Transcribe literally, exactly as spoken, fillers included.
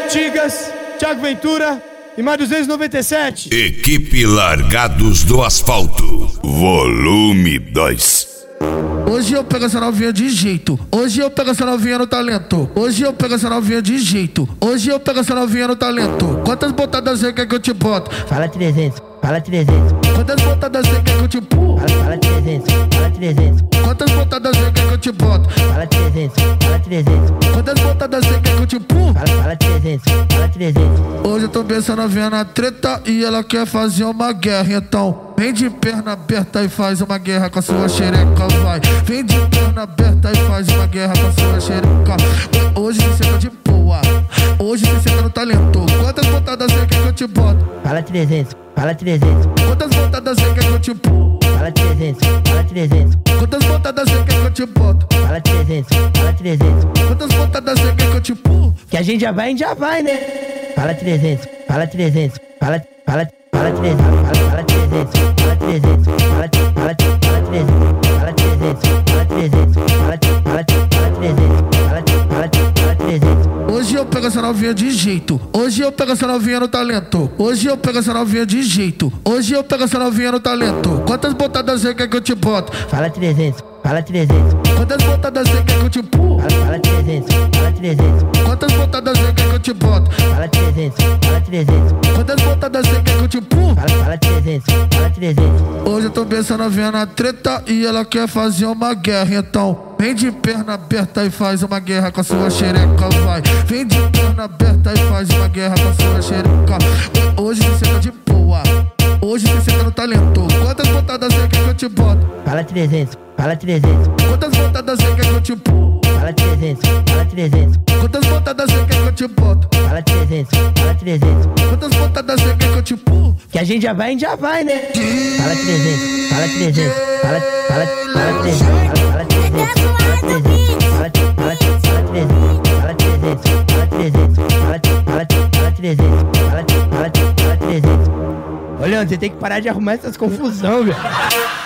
Tigas, Thiago Ventura e mais duzentos e noventa e sete. Equipe Largados do Asfalto, volume dois. Hoje eu pego essa novinha de jeito. Hoje eu pego essa novinha no talento. Hoje eu pego essa novinha de jeito. Hoje eu pego essa novinha no talento. Quantas botadas você quer que eu te boto? Fala trezentos, fala trezentos. Quantas botadas você quer que eu te pulo? Fala, fala trezentos, fala trezentos. Quantas botadas você quer que eu te boto? Fala trezentos, fala trezentos. Quantas botadas você quer que eu te pulo? Fala, fala trezentos, fala trezentos. Hoje eu tô vendo essa novinha na treta e ela quer fazer uma guerra. Então vem de perna aberta e faz uma guerra com a sua xereca, vai. Vem de perna aberta e faz uma guerra com a sua xereca. Hoje você senta de boa, hoje você senta no talento. Quantas botadas você quer que eu te boto? Fala trezentos, fala trezentos. Quantas botadas você quer que eu te pulo? Fala trezentos, fala trezentos. Quantas botadas você quer que eu te boto? Fala trezentos, fala trezentos. Quantas botadas você quer que eu te pulo? Que a gente já vai, a gente já vai, né? Fala trezentos, fala trezentos. Fala, fala, fala trezentos, fala, fala trezentos. Fala trezentos, fala, fala, fala trezentos. Fala trezentos, fala trezentos. Fala, fala, fala trezentos. Fala, fala, fala trezentos. Hoje eu pego essa novinha de jeito. Hoje eu pego essa novinha no talento. Hoje eu pego essa novinha de jeito. Hoje eu pego essa novinha no talento. Quantas botadas você quer que eu te boto? Fala trezentos, fala trezentos. Quantas botadas você quer que eu te pulo? Fala, fala trezentos, fala trezentos. Quantas botadas você quer que eu te boto? Fala trezentos, fala trezentos. Quantas botadas você quer que eu te pulo? Fala, fala trezentos, fala trezentos. Hoje eu tô vendo essa novinha na treta e ela quer fazer uma guerra. Então vem de perna aberta e faz uma guerra com a sua xereca, vai. Vem de perna aberta e faz uma guerra com a sua xereca. Hoje você senta de boa, hoje você senta no talento. Quantas botadas você quer que eu te boto? Fala trezentos, fala trezentos. Quantas botadas você quer que eu te pulo? Fala trezentos, fala trezentos. Quantas botadas você quer que eu te boto? Fala trezentos, fala trezentos. Quantas botadas você quer que eu te pulo? Que a gente já vai, a gente já vai, né? Fala trezentos, fala trezentos. Fala, fala, fala trezentos. Fala, fala trezentos, fala trezentos. Fala, fala, fala trezentos. Fala trezentos, fala trezentos. Fala, fala, fala trezentos. Fala, fala, fala trezentos. Ô, Leandro, você tem que parar de arrumar essas confusão, velho.